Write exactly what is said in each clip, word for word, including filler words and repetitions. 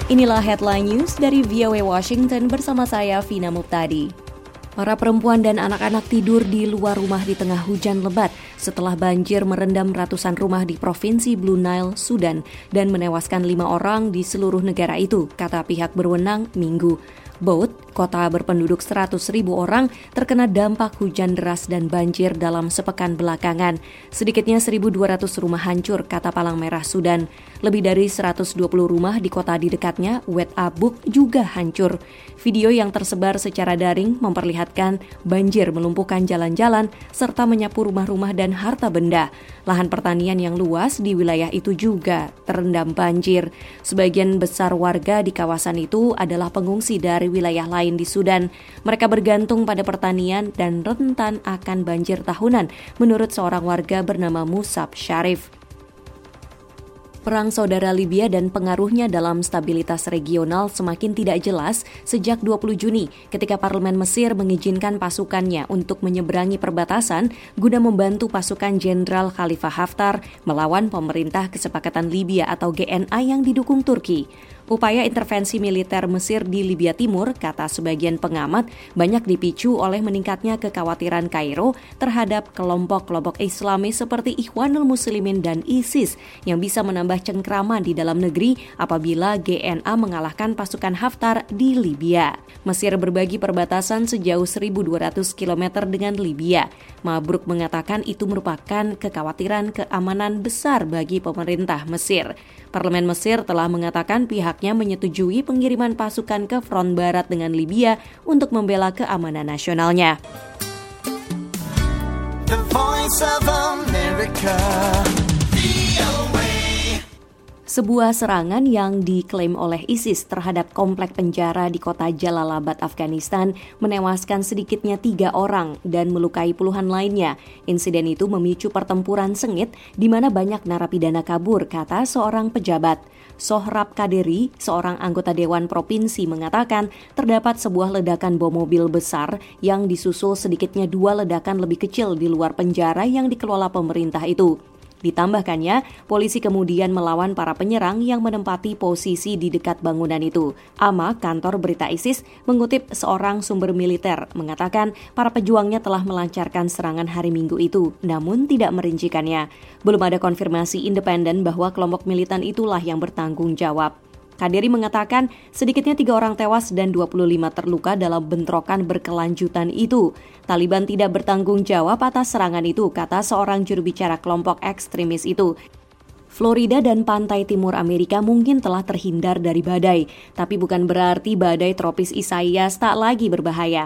Inilah headline news dari V O A Washington bersama saya, Vina Muptadi. Para perempuan dan anak-anak tidur di luar rumah di tengah hujan lebat setelah banjir merendam ratusan rumah di Provinsi Blue Nile, Sudan, dan menewaskan lima orang di seluruh negara itu, kata pihak berwenang Minggu. Bout, kota berpenduduk seratus ribu orang, terkena dampak hujan deras dan banjir dalam sepekan belakangan. Sedikitnya seribu dua ratus rumah hancur, kata Palang Merah Sudan. Lebih dari seratus dua puluh rumah di kota di dekatnya, Wet Abuk, juga hancur. Video yang tersebar secara daring memperlihatkan banjir melumpuhkan jalan-jalan serta menyapu rumah-rumah dan harta benda. Lahan pertanian yang luas di wilayah itu juga terendam banjir. Sebagian besar warga di kawasan itu adalah pengungsi dari wilayah lain di Sudan. Mereka bergantung pada pertanian dan rentan akan banjir tahunan, menurut seorang warga bernama Musab Sharif. Perang saudara Libya dan pengaruhnya dalam stabilitas regional semakin tidak jelas sejak dua puluh Juni ketika Parlemen Mesir mengizinkan pasukannya untuk menyeberangi perbatasan guna membantu pasukan Jenderal Khalifa Haftar melawan pemerintah Kesepakatan Libya atau G N A yang didukung Turki. Upaya intervensi militer Mesir di Libya Timur, kata sebagian pengamat, banyak dipicu oleh meningkatnya kekhawatiran Kairo terhadap kelompok-kelompok Islamis seperti Ikhwanul Muslimin dan ISIS yang bisa menambah cengkraman di dalam negeri apabila G N A mengalahkan pasukan Haftar di Libya. Mesir berbagi perbatasan sejauh seribu dua ratus kilometer dengan Libya. Mabruk mengatakan itu merupakan kekhawatiran keamanan besar bagi pemerintah Mesir. Parlemen Mesir telah mengatakan pihaknya menyetujui pengiriman pasukan ke front barat dengan Libya untuk membela keamanan nasionalnya. The Voice of America. Sebuah serangan yang diklaim oleh ISIS terhadap komplek penjara di kota Jalalabad, Afghanistan, menewaskan sedikitnya tiga orang dan melukai puluhan lainnya. Insiden itu memicu pertempuran sengit di mana banyak narapidana kabur, kata seorang pejabat. Sohrab Kaderi, seorang anggota Dewan Provinsi, mengatakan terdapat sebuah ledakan bom mobil besar yang disusul sedikitnya dua ledakan lebih kecil di luar penjara yang dikelola pemerintah itu. Ditambahkannya, polisi kemudian melawan para penyerang yang menempati posisi di dekat bangunan itu. A M A, kantor berita ISIS, mengutip seorang sumber militer, mengatakan para pejuangnya telah melancarkan serangan hari Minggu itu, namun tidak merincikannya. Belum ada konfirmasi independen bahwa kelompok militan itulah yang bertanggung jawab. Kaderi mengatakan sedikitnya tiga orang tewas dan dua puluh lima terluka dalam bentrokan berkelanjutan itu. Taliban tidak bertanggung jawab atas serangan itu, kata seorang juru bicara kelompok ekstremis itu. Florida dan pantai timur Amerika mungkin telah terhindar dari badai, tapi bukan berarti badai tropis Isaias tak lagi berbahaya.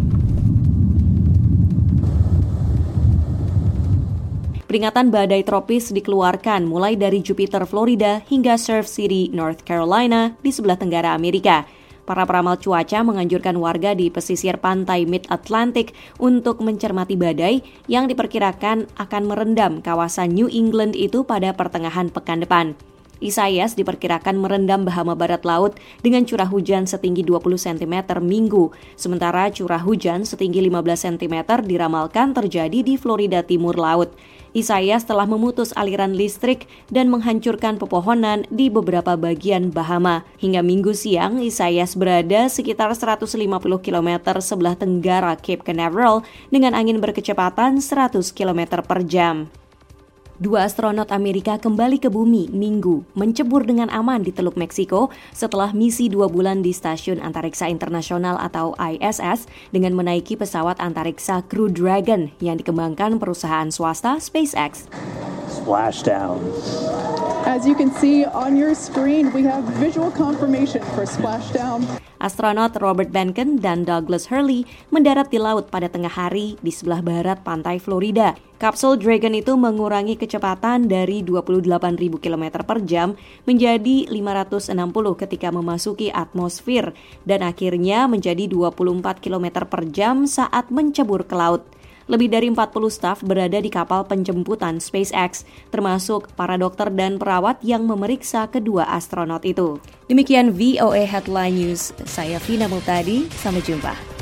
Peringatan badai tropis dikeluarkan mulai dari Jupiter, Florida hingga Surf City, North Carolina di sebelah tenggara Amerika. Para peramal cuaca menganjurkan warga di pesisir pantai Mid-Atlantic untuk mencermati badai yang diperkirakan akan merendam kawasan New England itu pada pertengahan pekan depan. Isaias diperkirakan merendam Bahama Barat Laut dengan curah hujan setinggi dua puluh sentimeter Minggu, sementara curah hujan setinggi lima belas sentimeter diramalkan terjadi di Florida Timur Laut. Isaias telah memutus aliran listrik dan menghancurkan pepohonan di beberapa bagian Bahama. Hingga Minggu siang, Isaias berada sekitar seratus lima puluh kilometer sebelah tenggara Cape Canaveral dengan angin berkecepatan seratus kilometer per jam. Dua astronot Amerika kembali ke bumi Minggu, mencebur dengan aman di Teluk Meksiko setelah misi dua bulan di Stasiun Antariksa Internasional atau I S S dengan menaiki pesawat antariksa Crew Dragon yang dikembangkan perusahaan swasta SpaceX. Splashdown. As you can see on your screen, we have visual confirmation for splashdown. Astronot Robert Behnken dan Douglas Hurley mendarat di laut pada tengah hari di sebelah barat pantai Florida. Kapsul Dragon itu mengurangi kecepatan dari dua puluh delapan ribu kilometer per jam menjadi lima ratus enam puluh ketika memasuki atmosfer dan akhirnya menjadi dua puluh empat kilometer per jam saat mencebur ke laut. Lebih dari empat puluh staf berada di kapal penjemputan SpaceX, termasuk para dokter dan perawat yang memeriksa kedua astronot itu. Demikian V O A Headline News, saya Vina Muptadi, sampai jumpa.